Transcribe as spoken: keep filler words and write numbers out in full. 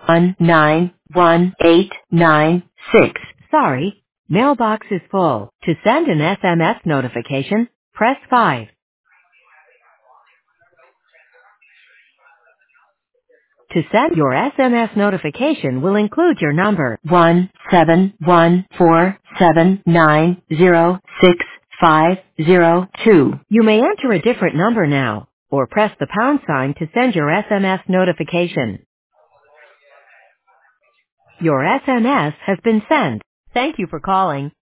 one nine one eight nine six. Sorry, mailbox is full. To send an S M S notification, press five. To send your S M S notification will include your number one seven one four seven nine zero six five zero two. You may enter a different number now, or press the pound sign to send your S M S notification. Your S M S has been sent. Thank you for calling.